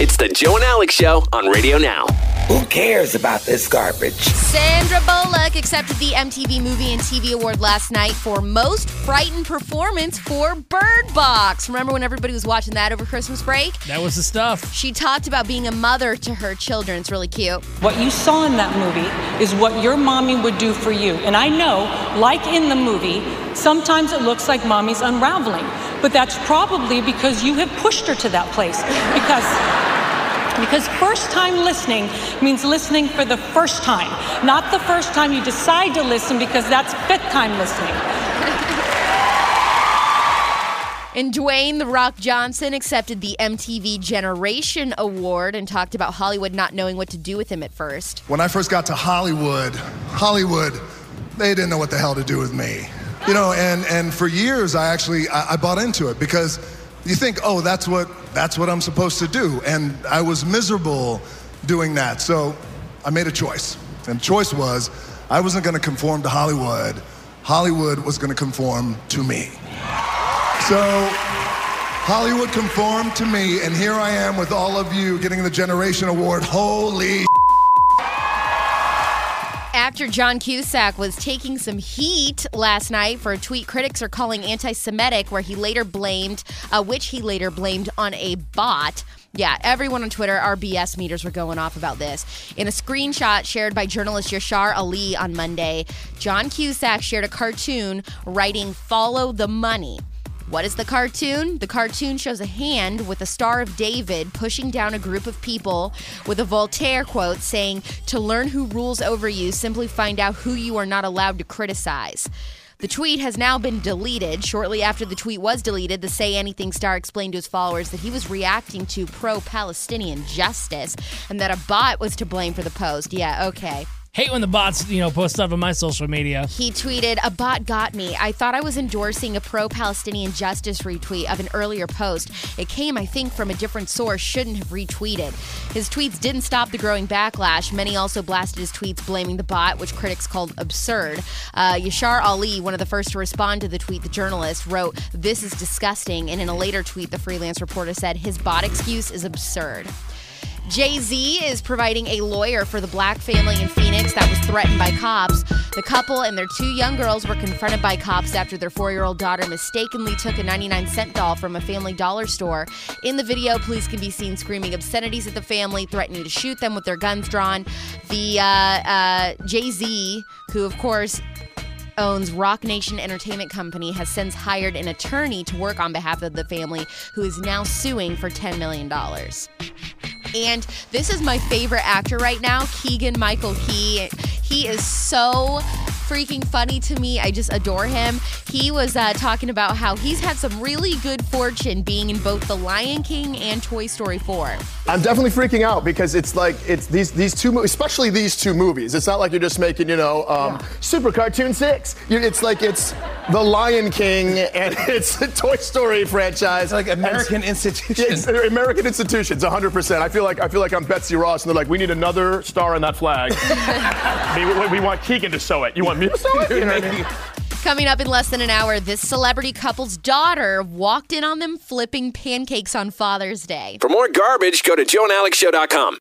It's the Joe and Alex Show on Radio Now. Who cares about this garbage? Sandra Bullock accepted the MTV Movie and TV Award last night for Most Frightened Performance for Bird Box. Remember when everybody was watching that over Christmas break? That was the stuff. She talked about being a mother to her children. It's really cute. What you saw in that movie is what your mommy would do for you. And I know, like in the movie, sometimes it looks like mommy's unraveling. But that's probably because you have pushed her to that place. Because first time listening means listening for the first time, not the first time you decide to listen, because that's fifth time listening. And Dwayne "The Rock" Johnson accepted the MTV Generation Award and talked about Hollywood not knowing what to do with him at first. When I first got to Hollywood, they didn't know what the hell to do with me. You know, and for years I bought into it, because you think, oh, that's what I'm supposed to do. And I was miserable doing that. So I made a choice. And the choice was, I wasn't gonna conform to Hollywood. Hollywood was gonna conform to me. So Hollywood conformed to me, and here I am with all of you getting the Generation Award. Holy Actor John Cusack was taking some heat last night for a tweet critics are calling anti-Semitic, which he later blamed on a bot. Yeah, everyone on Twitter, our BS meters were going off about this. In a screenshot shared by journalist Yashar Ali on Monday, John Cusack shared a cartoon writing "Follow the Money." What is the cartoon? The cartoon shows a hand with a Star of David pushing down a group of people with a Voltaire quote saying, "To learn who rules over you, simply find out who you are not allowed to criticize." The tweet has now been deleted. Shortly after the tweet was deleted, the Say Anything star explained to his followers that he was reacting to pro-Palestinian justice and that a bot was to blame for the post. Yeah, okay. Hate when the bots, post stuff on my social media. He tweeted, "A bot got me. I thought I was endorsing a pro-Palestinian justice retweet of an earlier post. It came, I think, from a different source. Shouldn't have retweeted." His tweets didn't stop the growing backlash. Many also blasted his tweets blaming the bot, which critics called absurd. Yashar Ali, one of the first to respond to the tweet, the journalist, wrote, "This is disgusting." And in a later tweet, the freelance reporter said, "His bot excuse is absurd." Jay-Z is providing a lawyer for the black family in Phoenix that was threatened by cops. The couple and their 2 young girls were confronted by cops after their 4-year-old daughter mistakenly took a 99-cent doll from a Family Dollar store. In the video, police can be seen screaming obscenities at the family, threatening to shoot them with their guns drawn. The Jay-Z, who of course owns Rock Nation Entertainment Company, has since hired an attorney to work on behalf of the family, who is now suing for $10 million. And this is my favorite actor right now, Keegan-Michael Key. He is so freaking funny to me. I just adore him. He was talking about how he's had some really good fortune being in both The Lion King and Toy Story 4. I'm definitely freaking out, because it's these two movies, especially these 2 movies. It's not like you're just making, Super Cartoon 6. It's The Lion King and it's the Toy Story franchise. It's like American institutions. Yeah, American institutions, 100%. I feel like I'm Betsy Ross, and they're like, we need another star on that flag. we want Keegan to sew it. You want me to sew it? You know what I mean? Coming up in less than an hour, this celebrity couple's daughter walked in on them flipping pancakes on Father's Day. For more garbage, go to joeandalexshow.com.